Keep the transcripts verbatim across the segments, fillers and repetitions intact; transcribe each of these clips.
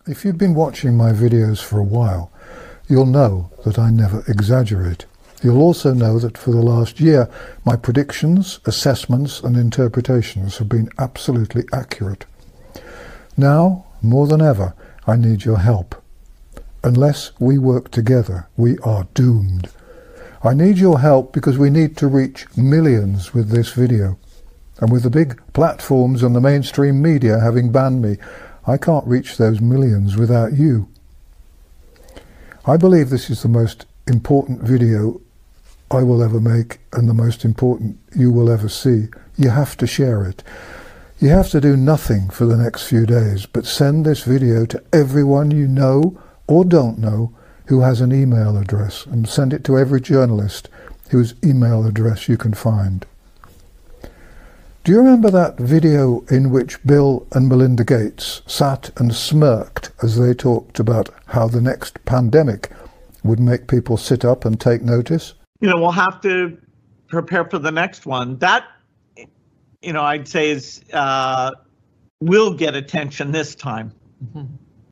If you've been watching my videos for a while, you'll know that I never exaggerate. You'll also know that for the last year, my predictions, assessments and interpretations have been absolutely accurate. Now, more than ever, I need your help. Unless we work together, we are doomed. I need your help because we need to reach millions with this video. And with the big platforms and the mainstream media having banned me, I can't reach those millions without you. I believe this is the most important video I will ever make and the most important you will ever see. You have to share it. You have to do nothing for the next few days, but send this video to everyone you know or don't know who has an email address, and send it to every journalist whose email address you can find. Do you remember that video in which Bill and Melinda Gates sat and smirked as they talked about how the next pandemic would make people sit up and take notice? You know, we'll have to prepare for the next one. That, you know, I'd say is uh, will get attention this time. Mm-hmm.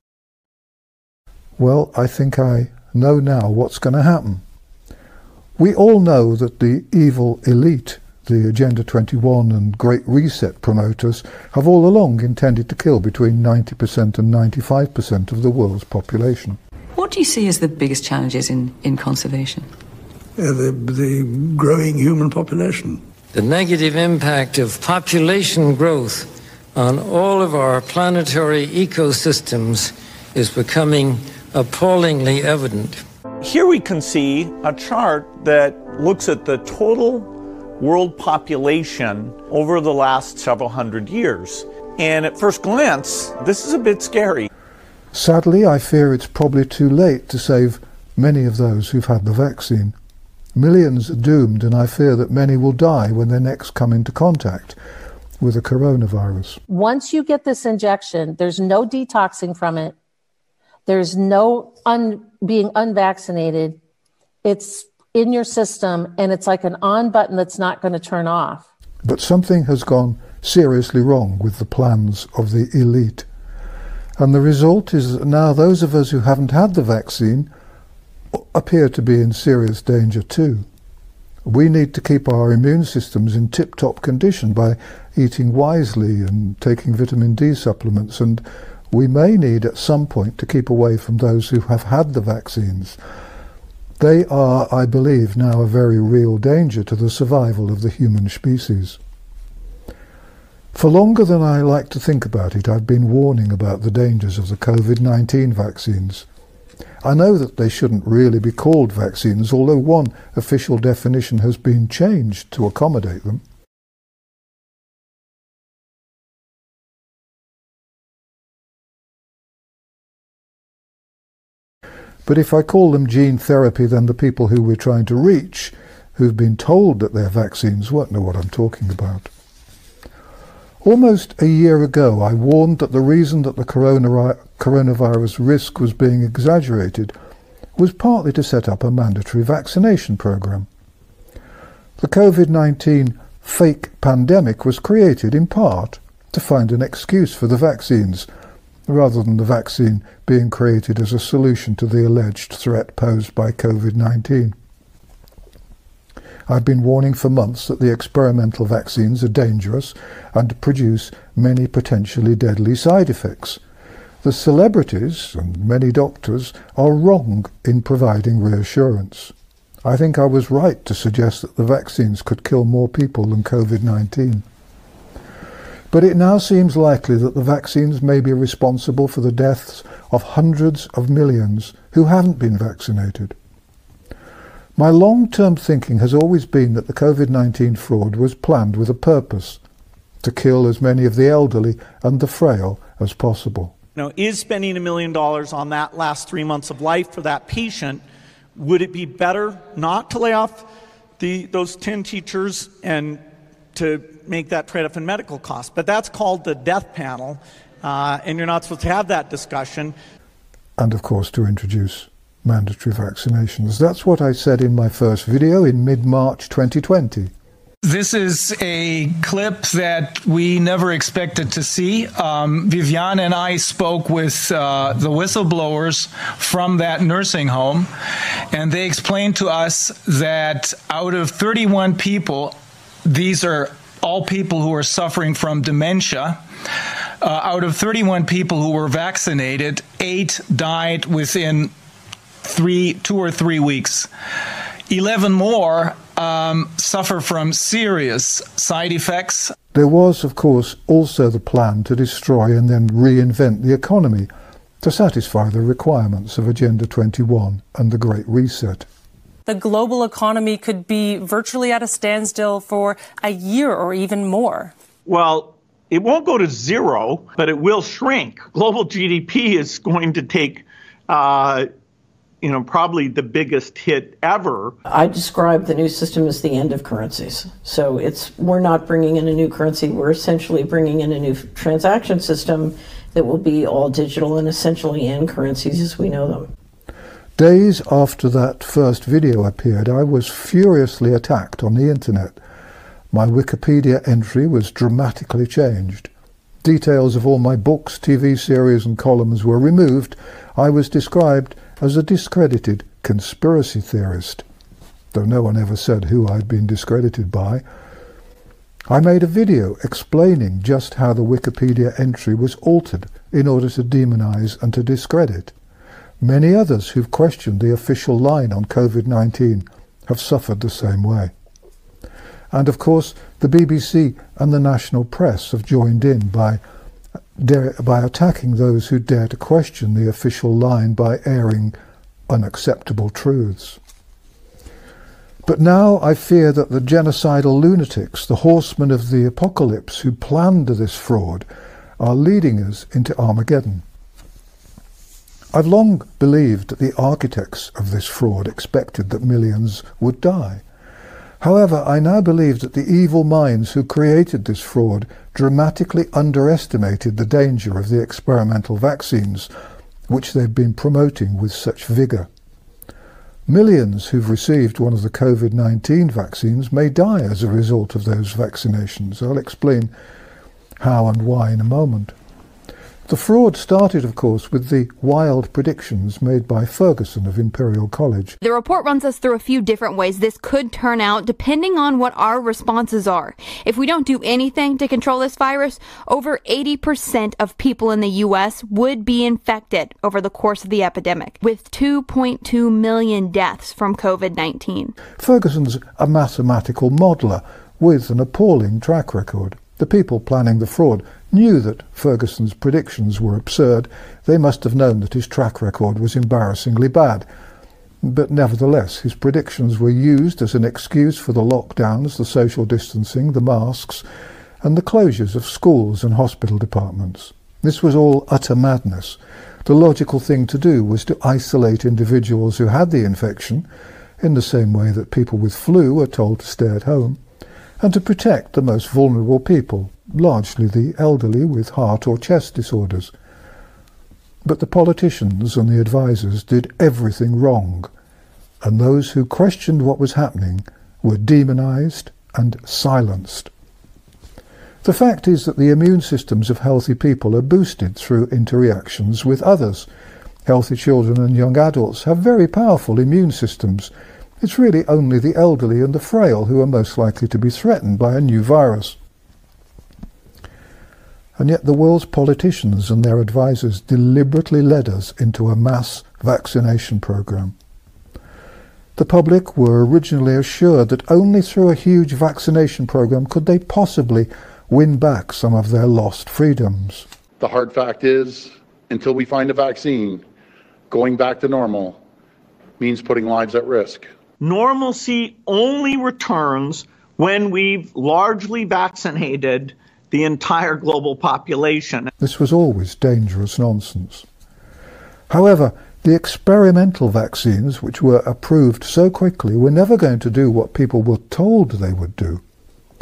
Well, I think I know now what's going to happen. We all know that the evil elite, the Agenda twenty-one and Great Reset promoters, have all along intended to kill between ninety percent and ninety-five percent of the world's population. What do you see as the biggest challenges in, in conservation? Uh, the, the growing human population. The negative impact of population growth on all of our planetary ecosystems is becoming appallingly evident. Here we can see a chart that looks at the total world population over the last several hundred years. And at first glance, this is a bit scary. Sadly, I fear it's probably too late to save many of those who've had the vaccine. Millions are doomed, and I fear that many will die when they next come into contact with the coronavirus. Once you get this injection, there's no detoxing from it. There's no un- being unvaccinated. It's in your system, and it's like an on button that's not going to turn off. But something has gone seriously wrong with the plans of the elite. And the result is that now those of us who haven't had the vaccine appear to be in serious danger too. We need to keep our immune systems in tip-top condition by eating wisely and taking vitamin D supplements, and we may need at some point to keep away from those who have had the vaccines. They are, I believe, now a very real danger to the survival of the human species. For longer than I like to think about it, I've been warning about the dangers of the COVID nineteen vaccines. I know that they shouldn't really be called vaccines, although one official definition has been changed to accommodate them. But if I call them gene therapy, then the people who we're trying to reach, who've been told that they're vaccines, won't know what I'm talking about. Almost a year ago, I warned that the reason that the corona- coronavirus risk was being exaggerated was partly to set up a mandatory vaccination program. The COVID nineteen fake pandemic was created in part to find an excuse for the vaccines, rather than the vaccine being created as a solution to the alleged threat posed by COVID nineteen. I've been warning for months that the experimental vaccines are dangerous and produce many potentially deadly side effects. The celebrities and many doctors are wrong in providing reassurance. I think I was right to suggest that the vaccines could kill more people than COVID nineteen. But it now seems likely that the vaccines may be responsible for the deaths of hundreds of millions who haven't been vaccinated. My long-term thinking has always been that the COVID nineteen fraud was planned with a purpose, to kill as many of the elderly and the frail as possible. Now, is spending a million dollars on that last three months of life for that patient, would it be better not to lay off the those ten teachers and to make that trade-off in medical costs? But that's called the death panel, uh, and you're not supposed to have that discussion. And of course to introduce mandatory vaccinations. That's what I said in my first video in mid-March twenty twenty. This is a clip that we never expected to see. Um, Viviane and I spoke with uh, the whistleblowers from that nursing home, and they explained to us that out of thirty-one people, these are all people who are suffering from dementia. Uh, out of thirty-one people who were vaccinated, eight died within three, two or three weeks. eleven more um, suffer from serious side effects. There was, of course, also the plan to destroy and then reinvent the economy to satisfy the requirements of Agenda twenty-one and the Great Reset. The global economy could be virtually at a standstill for a year or even more. Well, it won't go to zero, but it will shrink. Global G D P is going to take, uh, you know, probably the biggest hit ever. I describe the new system as the end of currencies. So it's we're not bringing in a new currency. We're essentially bringing in a new transaction system that will be all digital and essentially end currencies as we know them. Days after that first video appeared, I was furiously attacked on the internet. My Wikipedia entry was dramatically changed. Details of all my books, T V series and columns were removed. I was described as a discredited conspiracy theorist, though no one ever said who I'd been discredited by. I made a video explaining just how the Wikipedia entry was altered in order to demonize and to discredit. Many others who've questioned the official line on COVID nineteen have suffered the same way. And of course, the B B C and the national press have joined in by, dare, by attacking those who dare to question the official line by airing unacceptable truths. But now I fear that the genocidal lunatics, the horsemen of the apocalypse who planned this fraud, are leading us into Armageddon. I've long believed that the architects of this fraud expected that millions would die. However, I now believe that the evil minds who created this fraud dramatically underestimated the danger of the experimental vaccines, which they've been promoting with such vigour. Millions who've received one of the COVID nineteen vaccines may die as a result of those vaccinations. I'll explain how and why in a moment. The fraud started, of course, with the wild predictions made by Ferguson of Imperial College. The report runs us through a few different ways this could turn out depending on what our responses are. If we don't do anything to control this virus, over eighty percent of people in the U S would be infected over the course of the epidemic, with two point two million deaths from COVID nineteen. Ferguson's a mathematical modeller with an appalling track record. The people planning the fraud knew that Ferguson's predictions were absurd. They must have known that his track record was embarrassingly bad. But nevertheless, his predictions were used as an excuse for the lockdowns, the social distancing, the masks, and the closures of schools and hospital departments. This was all utter madness. The logical thing to do was to isolate individuals who had the infection, in the same way that people with flu were told to stay at home, and to protect the most vulnerable people, largely the elderly with heart or chest disorders. But the politicians and the advisers did everything wrong, and those who questioned what was happening were demonized and silenced. The fact is that the immune systems of healthy people are boosted through interactions with others. Healthy children and young adults have very powerful immune systems. It's really only the elderly and the frail who are most likely to be threatened by a new virus. And yet the world's politicians and their advisers deliberately led us into a mass vaccination program. The public were originally assured that only through a huge vaccination program could they possibly win back some of their lost freedoms. The hard fact is, until we find a vaccine, going back to normal means putting lives at risk. Normalcy only returns when we've largely vaccinated the entire global population. This was always dangerous nonsense. However, the experimental vaccines, which were approved so quickly, were never going to do what people were told they would do.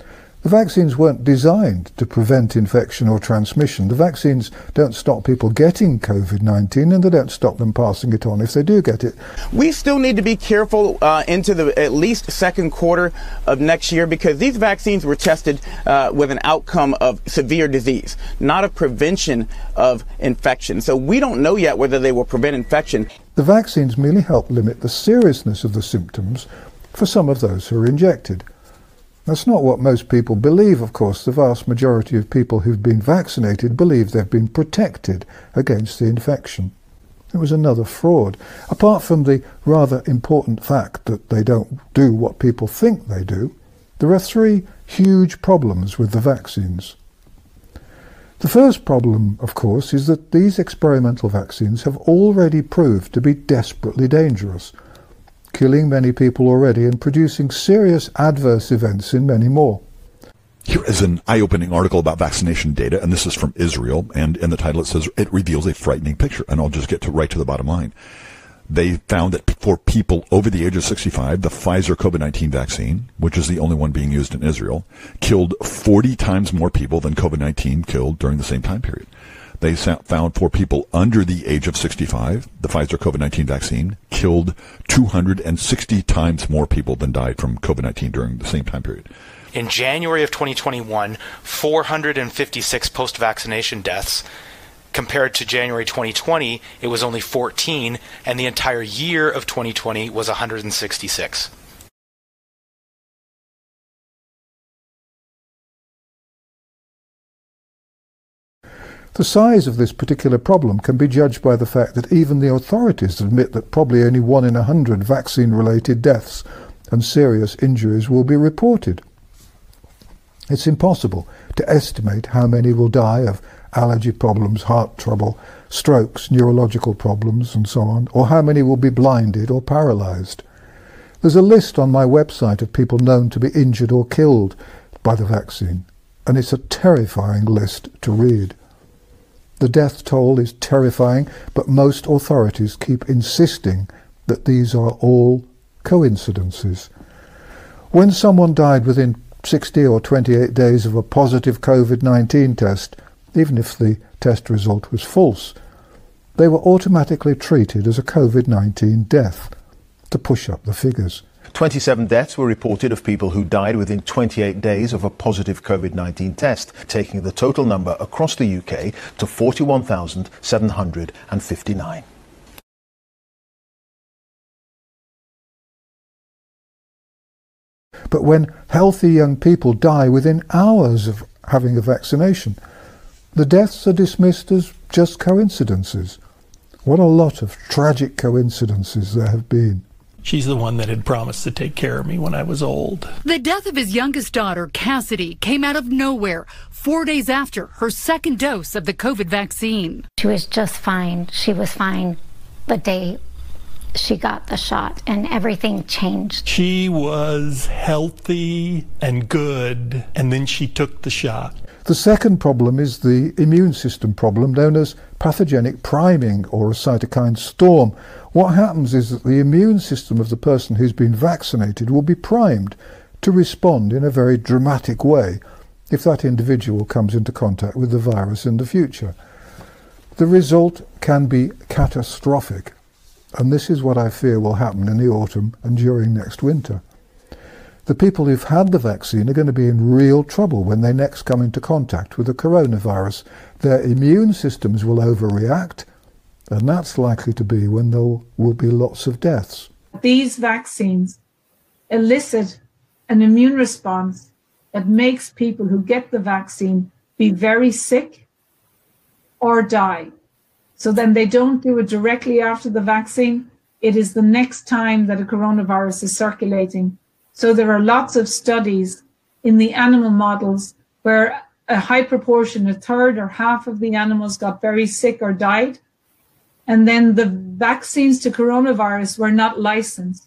The vaccines weren't designed to prevent infection or transmission. The vaccines don't stop people getting COVID nineteen, and they don't stop them passing it on if they do get it. We still need to be careful uh, into the at least second quarter of next year, because these vaccines were tested uh, with an outcome of severe disease, not a prevention of infection. So we don't know yet whether they will prevent infection. The vaccines merely help limit the seriousness of the symptoms for some of those who are injected. That's not what most people believe, of course. The vast majority of people who've been vaccinated believe they've been protected against the infection. It was another fraud. Apart from the rather important fact that they don't do what people think they do, there are three huge problems with the vaccines. The first problem, of course, is that these experimental vaccines have already proved to be desperately dangerous, killing many people already and producing serious adverse events in many more. Here is an eye-opening article about vaccination data, and this is from Israel, and in the title it says, it reveals a frightening picture, and I'll just get to right to the bottom line. They found that for people over the age of sixty-five, the Pfizer COVID nineteen vaccine, which is the only one being used in Israel, killed forty times more people than COVID nineteen killed during the same time period. They found for people under the age of sixty-five, the Pfizer COVID nineteen vaccine killed two hundred sixty times more people than died from COVID nineteen during the same time period. In January of twenty twenty-one, four hundred fifty-six post-vaccination deaths. Compared to January twenty twenty, it was only fourteen, and the entire year of twenty twenty was one hundred sixty-six. The size of this particular problem can be judged by the fact that even the authorities admit that probably only one in a hundred vaccine-related deaths and serious injuries will be reported. It's impossible to estimate how many will die of allergy problems, heart trouble, strokes, neurological problems, and so on, or how many will be blinded or paralyzed. There's a list on my website of people known to be injured or killed by the vaccine, and it's a terrifying list to read. The death toll is terrifying, but most authorities keep insisting that these are all coincidences. When someone died within sixty or twenty-eight days of a positive COVID nineteen test, even if the test result was false, they were automatically treated as a COVID nineteen death to push up the figures. twenty-seven deaths were reported of people who died within twenty-eight days of a positive COVID nineteen test, taking the total number across the U K to forty-one thousand seven hundred fifty-nine. But when healthy young people die within hours of having a vaccination, the deaths are dismissed as just coincidences. What a lot of tragic coincidences there have been. She's the one that had promised to take care of me when I was old. The death of his youngest daughter, Cassidy, came out of nowhere four days after her second dose of the COVID vaccine. She was just fine. She was fine the day she got the shot, and everything changed. She was healthy and good, and then she took the shot. The second problem is the immune system problem known as pathogenic priming or a cytokine storm. What happens is that the immune system of the person who's been vaccinated will be primed to respond in a very dramatic way if that individual comes into contact with the virus in the future. The result can be catastrophic, and this is what I fear will happen in the autumn and during next winter. The people who've had the vaccine are going to be in real trouble when they next come into contact with the coronavirus. Their immune systems will overreact, and that's likely to be when there will be lots of deaths. These vaccines elicit an immune response that makes people who get the vaccine be very sick or die. So then they don't do it directly after the vaccine. It is the next time that a coronavirus is circulating. So there are lots of studies in the animal models where a high proportion, a third or half of the animals got very sick or died. And then the vaccines to coronavirus were not licensed.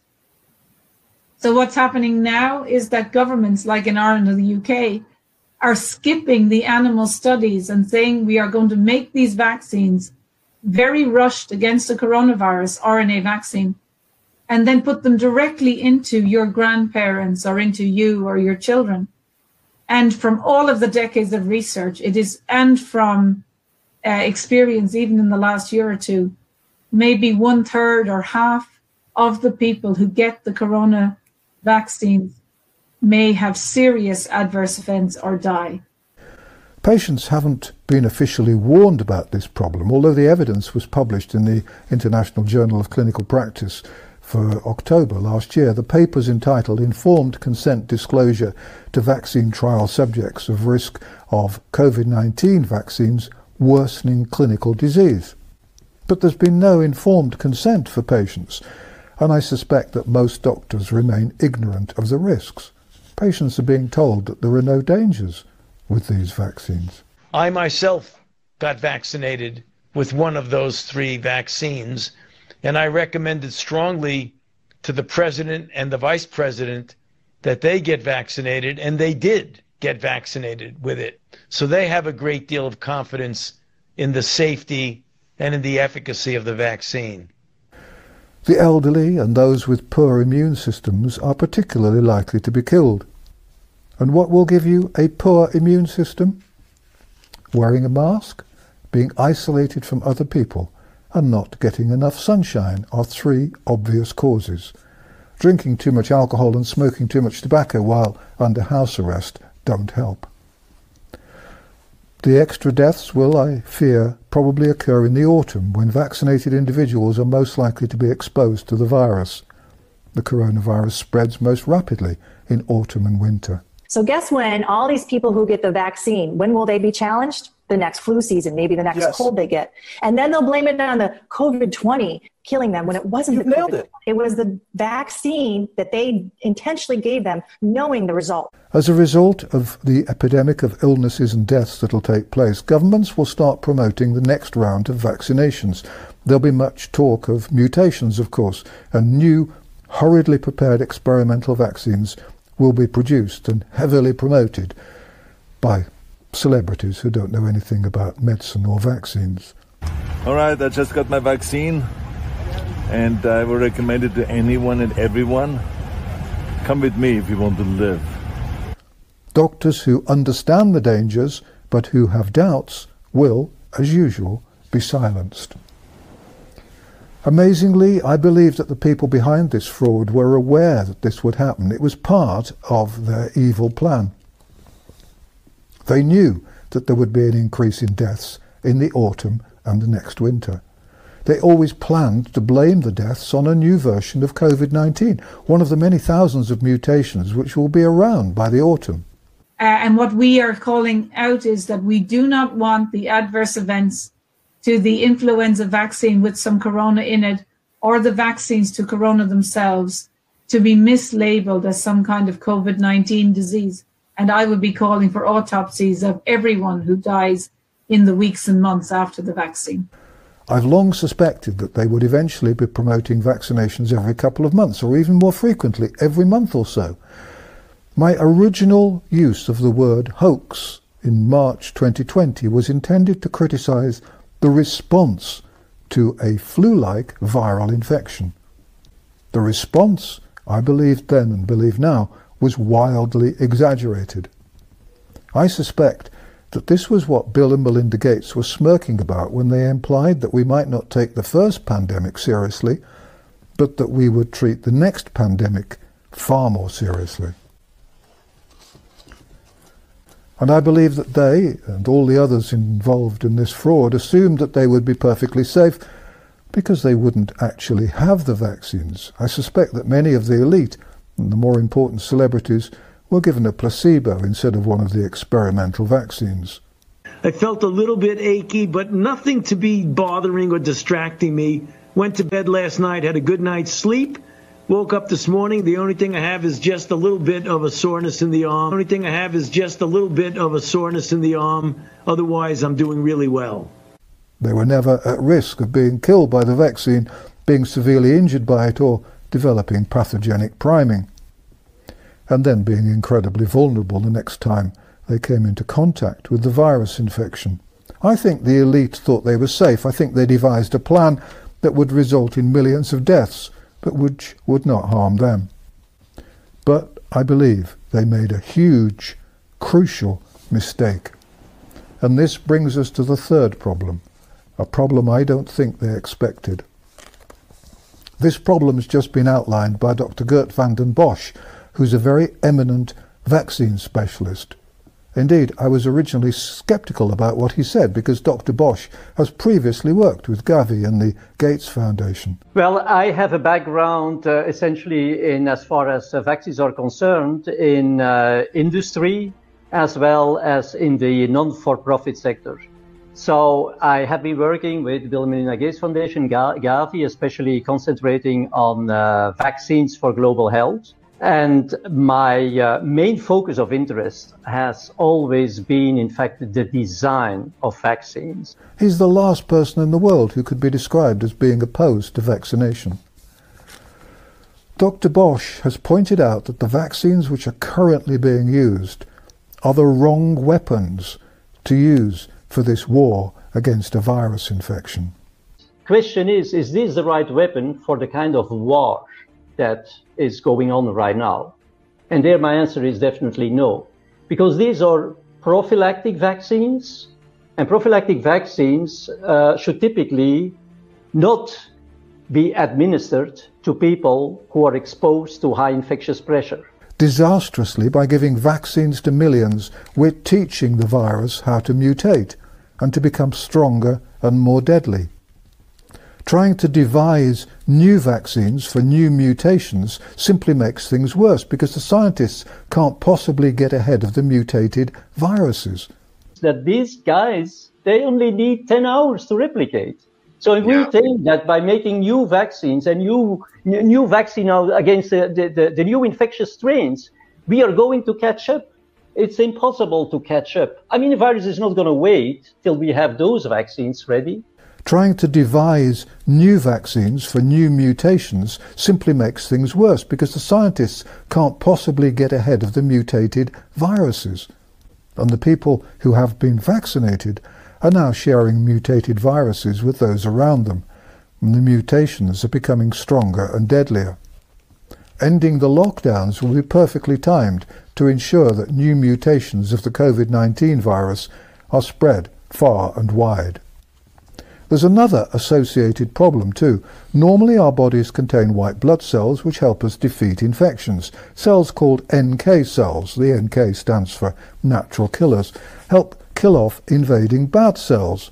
So what's happening now is that governments like in Ireland and the U K are skipping the animal studies and saying we are going to make these vaccines very rushed against the coronavirus R N A vaccine, and then put them directly into your grandparents or into you or your children. And from all of the decades of research, it is, and from uh, experience, even in the last year or two, maybe one third or half of the people who get the corona vaccines may have serious adverse events or die. Patients haven't been officially warned about this problem, although the evidence was published in the International Journal of Clinical Practice for October last year. The paper's entitled Informed Consent Disclosure to Vaccine Trial Subjects of Risk of COVID nineteen Vaccines Worsening Clinical Disease. But there's been no informed consent for patients, and I suspect that most doctors remain ignorant of the risks. Patients are being told that there are no dangers with these vaccines. I myself got vaccinated with one of those three vaccines, and I recommended strongly to the president and the vice president that they get vaccinated, and they did get vaccinated with it. So they have a great deal of confidence in the safety and in the efficacy of the vaccine. The elderly and those with poor immune systems are particularly likely to be killed. And what will give you a poor immune system? Wearing a mask, being isolated from other people, and not getting enough sunshine are three obvious causes. Drinking too much alcohol and smoking too much tobacco while under house arrest don't help. The extra deaths will, I fear, probably occur in the autumn, when vaccinated individuals are most likely to be exposed to the virus. The coronavirus spreads most rapidly in autumn and winter. So guess when all these people who get the vaccine, when will they be challenged? The next flu season, maybe the next Yes. cold they get. And then they'll blame it on the COVID twenty killing them when it wasn't You the nailed COVID. it. It was the vaccine that they intentionally gave them, knowing the result. As a result of the epidemic of illnesses and deaths that will take place, governments will start promoting the next round of vaccinations. There'll be much talk of mutations, of course, and new, hurriedly prepared experimental vaccines will be produced and heavily promoted by celebrities who don't know anything about medicine or vaccines. All right, I just got my vaccine, and I will recommend it to anyone and everyone. Come with me if you want to live. Doctors who understand the dangers but who have doubts will, as usual, be silenced. Amazingly, I believe that the people behind this fraud were aware that this would happen. It was part of their evil plan. They knew that there would be an increase in deaths in the autumn and the next winter. They always planned to blame the deaths on a new version of COVID nineteen, one of the many thousands of mutations which will be around by the autumn. Uh, and what we are calling out is that we do not want the adverse events to the influenza vaccine with some corona in it, or the vaccines to corona themselves, to be mislabeled as some kind of COVID nineteen disease. And I would be calling for autopsies of everyone who dies in the weeks and months after the vaccine. I've long suspected that they would eventually be promoting vaccinations every couple of months, or even more frequently, every month or so. My original use of the word hoax in March twenty twenty was intended to criticize the response to a flu-like viral infection. The response, I believed then and believe now, was wildly exaggerated. I suspect that this was what Bill and Melinda Gates were smirking about when they implied that we might not take the first pandemic seriously, but that we would treat the next pandemic far more seriously. And I believe that they, and all the others involved in this fraud, assumed that they would be perfectly safe because they wouldn't actually have the vaccines. I suspect that many of the elite and the more important celebrities were given a placebo instead of one of the experimental vaccines. I felt a little bit achy, but nothing to be bothering or distracting me. Went to bed last night, had a good night's sleep. Woke up this morning, the only thing I have is just a little bit of a soreness in the arm. The only thing I have is just a little bit of a soreness in the arm. Otherwise, I'm doing really well. They were never at risk of being killed by the vaccine, being severely injured by it, or developing pathogenic priming, and then being incredibly vulnerable the next time they came into contact with the virus infection. I think the elite thought they were safe. I think they devised a plan that would result in millions of deaths, but which would not harm them. But I believe they made a huge crucial mistake. And this brings us to the third problem, a problem I don't think they expected. This problem has just been outlined by Doctor Geert Vanden Bossche, who's a very eminent vaccine specialist. Indeed, I was originally sceptical about what he said because Doctor Bossche has previously worked with Gavi and the Gates Foundation. Well, I have a background uh, essentially in, as far as uh, vaccines are concerned, in uh, industry as well as in the non-for-profit sector. So I have been working with Bill and Melinda Gates Foundation, Gavi, especially concentrating on uh, vaccines for global health. And my uh, main focus of interest has always been, in fact, the design of vaccines. He's the last person in the world who could be described as being opposed to vaccination. Doctor Bossche has pointed out that the vaccines which are currently being used are the wrong weapons to use for this war against a virus infection. Question is, is this the right weapon for the kind of war that is going on right now? And there my answer is definitely no, because these are prophylactic vaccines, and prophylactic vaccines uh, should typically not be administered to people who are exposed to high infectious pressure. Disastrously, by giving vaccines to millions, we're teaching the virus how to mutate and to become stronger and more deadly. Trying to devise new vaccines for new mutations simply makes things worse because the scientists can't possibly get ahead of the mutated viruses. That these guys, they only need ten hours to replicate. So if yeah. we think that by making new vaccines and new new vaccine against the, the, the new infectious strains, we are going to catch up, it's impossible to catch up. I mean, the virus is not going to wait till we have those vaccines ready. Trying to devise new vaccines for new mutations simply makes things worse because the scientists can't possibly get ahead of the mutated viruses. And the people who have been vaccinated are now sharing mutated viruses with those around them, and the mutations are becoming stronger and deadlier. Ending the lockdowns will be perfectly timed to ensure that new mutations of the COVID nineteen virus are spread far and wide. There's another associated problem too. Normally our bodies contain white blood cells which help us defeat infections. Cells called N K cells, the N K stands for natural killers, help kill off invading bad cells.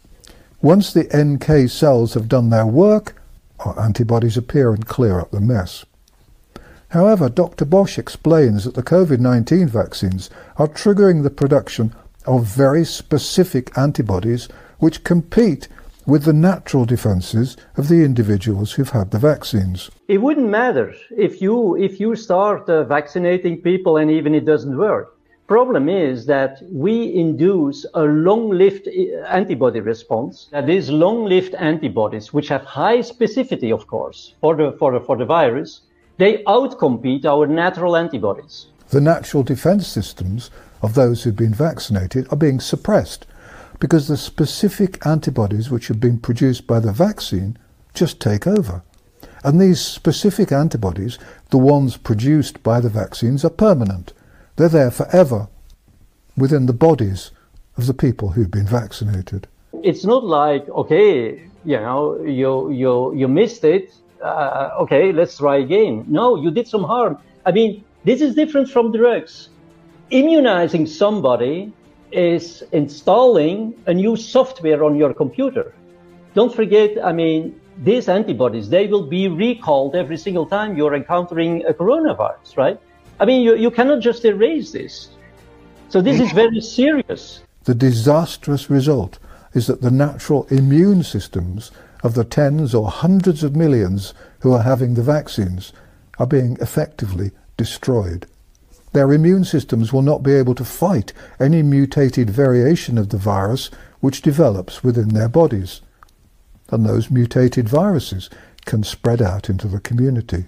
Once the N K cells have done their work, our antibodies appear and clear up the mess. However, Doctor Bossche explains that the COVID nineteen vaccines are triggering the production of very specific antibodies which compete with the natural defenses of the individuals who've had the vaccines. It wouldn't matter if you if you start uh, vaccinating people and even it doesn't work. Problem is that we induce a long-lived antibody response. That these long-lived antibodies, which have high specificity, of course, for the for the, for the virus, they outcompete our natural antibodies. The natural defense systems of those who've been vaccinated are being suppressed because the specific antibodies which have been produced by the vaccine just take over. And these specific antibodies, the ones produced by the vaccines, are permanent. They're there forever within the bodies of the people who've been vaccinated. It's not like, okay, you know, you you you missed it, uh, okay, let's try again. No, you did some harm. I mean, this is different from drugs. Immunizing somebody is installing a new software on your computer. Don't forget, I mean, these antibodies, they will be recalled every single time you're encountering a coronavirus, right? I mean, you, you cannot just erase this. So this is very serious. The disastrous result is that the natural immune systems of the tens or hundreds of millions who are having the vaccines are being effectively destroyed. Their immune systems will not be able to fight any mutated variation of the virus which develops within their bodies. And those mutated viruses can spread out into the community.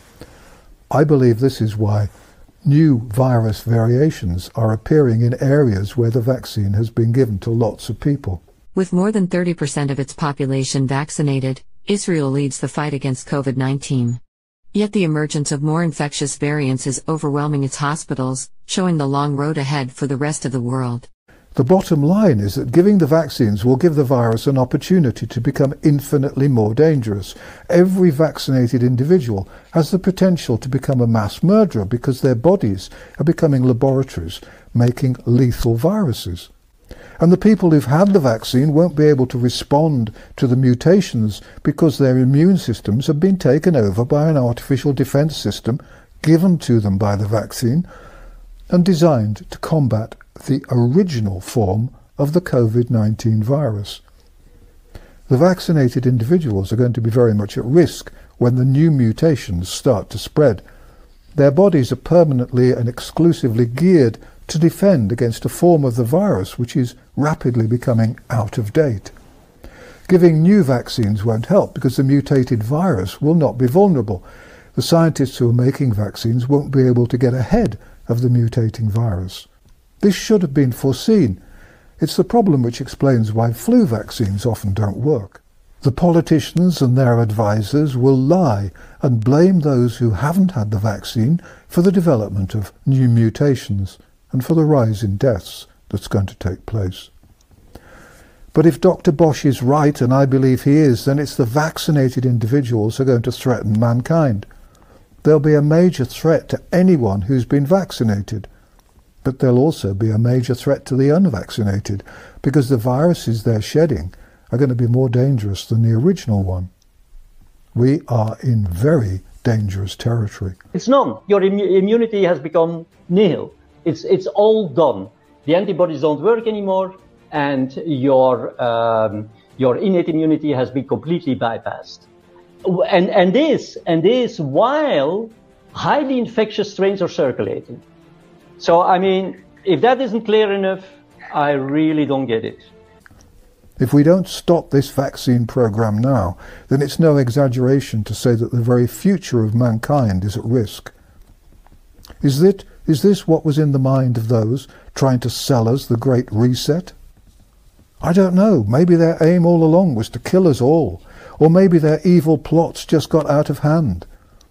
I believe this is why new virus variations are appearing in areas where the vaccine has been given to lots of people. With more than thirty percent of its population vaccinated, Israel leads the fight against COVID nineteen. Yet the emergence of more infectious variants is overwhelming its hospitals, showing the long road ahead for the rest of the world. The bottom line is that giving the vaccines will give the virus an opportunity to become infinitely more dangerous. Every vaccinated individual has the potential to become a mass murderer because their bodies are becoming laboratories making lethal viruses. And the people who've had the vaccine won't be able to respond to the mutations because their immune systems have been taken over by an artificial defense system given to them by the vaccine and designed to combat the original form of the COVID nineteen virus. The vaccinated individuals are going to be very much at risk when the new mutations start to spread. Their bodies are permanently and exclusively geared to defend against a form of the virus which is rapidly becoming out of date. Giving new vaccines won't help because the mutated virus will not be vulnerable. The scientists who are making vaccines won't be able to get ahead of the mutating virus. This should have been foreseen. It's the problem which explains why flu vaccines often don't work. The politicians and their advisors will lie and blame those who haven't had the vaccine for the development of new mutations and for the rise in deaths that's going to take place. But if Doctor Bosch is right, and I believe he is, then it's the vaccinated individuals who are going to threaten mankind. There'll be a major threat to anyone who's been vaccinated. But there'll also be a major threat to the unvaccinated, because the viruses they're shedding are going to be more dangerous than the original one. We are in very dangerous territory. It's none. Your immu- immunity has become nil. It's, it's all done. The antibodies don't work anymore, and your, um, your innate immunity has been completely bypassed. And, and, this, and this while highly infectious strains are circulating. So, I mean, if that isn't clear enough, I really don't get it. If we don't stop this vaccine program now, then it's no exaggeration to say that the very future of mankind is at risk. Is it, is this what was in the mind of those trying to sell us the Great Reset? I don't know. Maybe their aim all along was to kill us all, or maybe their evil plots just got out of hand.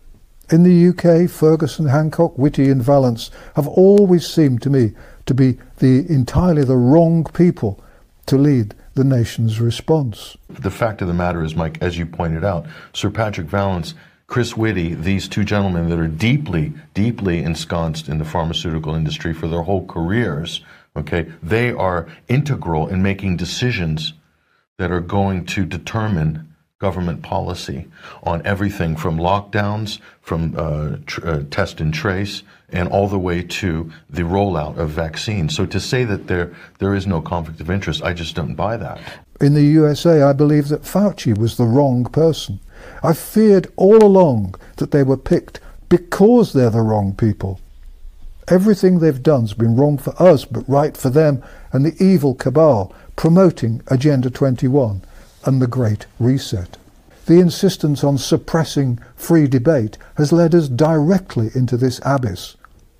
In the U K, Ferguson, Hancock, Whitty and Vallance have always seemed to me to be the entirely the wrong people to lead the nation's response. The fact of the matter is, Mike, as you pointed out, Sir Patrick Vallance, Chris Whitty, these two gentlemen that are deeply, deeply ensconced in the pharmaceutical industry for their whole careers, okay, they are integral in making decisions that are going to determine government policy on everything from lockdowns, from uh, tr- uh, test and trace, and all the way to the rollout of vaccines. So to say that there there is no conflict of interest, I just don't buy that. In the U S A, I believe that Fauci was the wrong person. I feared all along that they were picked because they're the wrong people. Everything they've done's been wrong for us, but right for them and the evil cabal promoting Agenda twenty-one and the Great Reset. The insistence on suppressing free debate has led us directly into this abyss.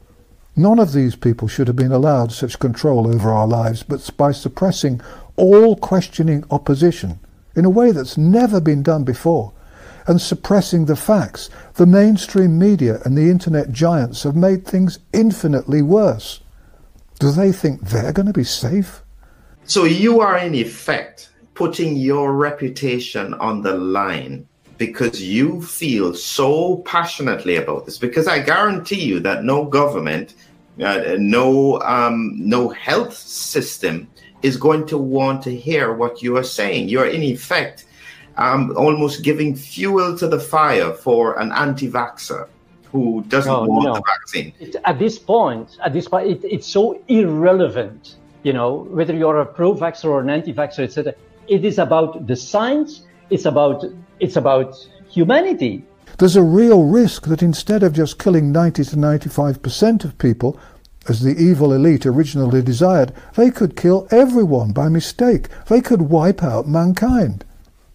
None of these people should have been allowed such control over our lives, but by suppressing all questioning opposition in a way that's never been done before, and suppressing the facts, the mainstream media and the internet giants have made things infinitely worse. Do they think they're going to be safe? So you are in effect putting your reputation on the line because you feel so passionately about this, because I guarantee you that no government, uh, no um, no health system is going to want to hear what you are saying. You're in effect um, almost giving fuel to the fire for an anti-vaxxer who doesn't no, want no. the vaccine. It, at this point, at this point, it, it's so irrelevant, you know, whether you're a pro-vaxxer or an anti-vaxxer, et cetera. It is about the science. It's about it's about humanity. There's a real risk that instead of just killing ninety to ninety-five percent of people, as the evil elite originally desired, they could kill everyone by mistake. They could wipe out mankind.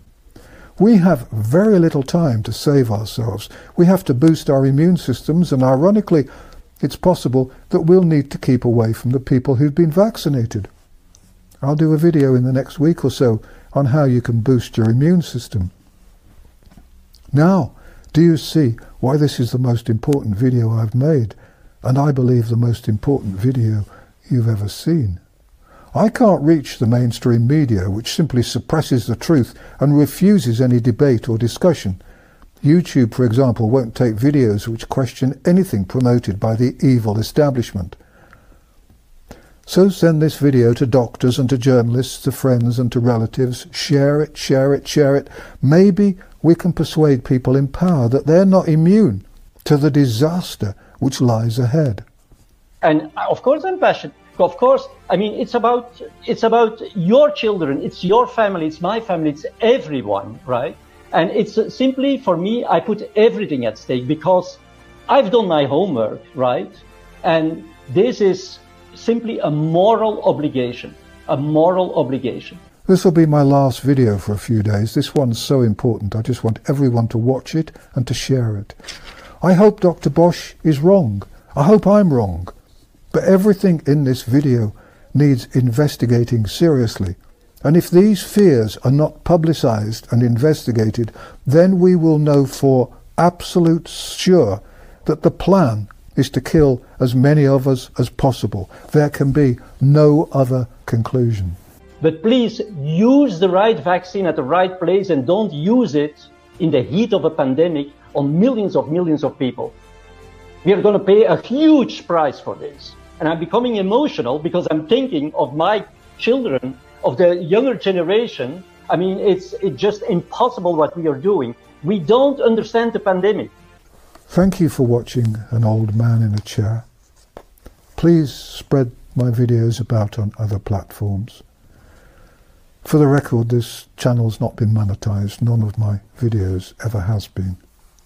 We have very little time to save ourselves. We have to boost our immune systems, and ironically, it's possible that we'll need to keep away from the people who've been vaccinated. I'll do a video in the next week or so on how you can boost your immune system. Now, Do you see why this is the most important video I've made, and I believe the most important video you've ever seen? I can't reach the mainstream media, which simply suppresses the truth and refuses any debate or discussion. YouTube, for example, won't take videos which question anything promoted by the evil establishment. So send this video to doctors and to journalists, to friends and to relatives. Share it, share it, share it. Maybe we can persuade people in power that they're not immune to the disaster which lies ahead. And of course I'm passionate. Of course, I mean, it's about, it's about your children, it's your family, it's my family, it's everyone, right? And it's simply, for me, I put everything at stake because I've done my homework, right? And this is simply a moral obligation, a moral obligation. This will be my last video for a few days. This one's so important. I just want everyone to watch it and to share it. I hope Doctor Bosch is wrong. I hope I'm wrong. But everything in this video needs investigating seriously. And if these fears are not publicized and investigated, then we will know for absolute sure that the plan is to kill as many of us as possible. There can be no other conclusion. But please use the right vaccine at the right place and don't use it in the heat of a pandemic on millions of millions of people. We are going to pay a huge price for this. And I'm becoming emotional because I'm thinking of my children, of the younger generation. I mean, it's, it's just impossible what we are doing. We don't understand the pandemic. Thank you for watching An Old Man in a Chair. Please spread my videos about on other platforms. For the record, this channel's not been monetized. None of my videos ever has been.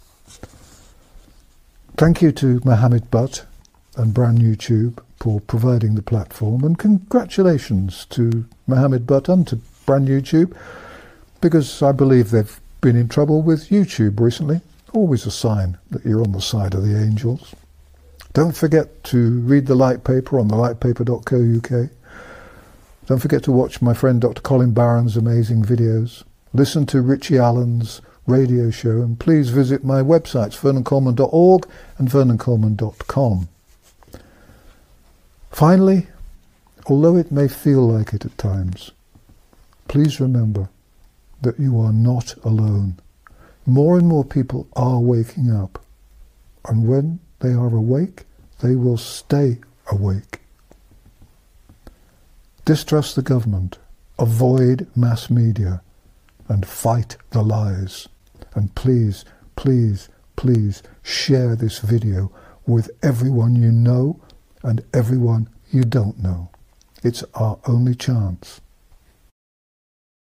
Thank you to Mohammed Butt and Brand New Tube for providing the platform, and congratulations to Mohammed Butt and to Brand New Tube, because I believe they've been in trouble with YouTube recently. Always a sign that you're on the side of the angels. Don't forget to read the Light Paper on the light paper dot co dot U K. Don't forget to watch my friend Doctor Colin Barron's amazing videos. Listen to Richie Allen's radio show, and please visit my websites vernon coleman dot org and vernon coleman dot com. Finally, although it may feel like it at times, please remember that you are not alone. More and more people are waking up, and when they are awake, they will stay awake. Distrust the government, avoid mass media, and fight the lies. And please, please, please share this video with everyone you know and everyone you don't know. It's our only chance.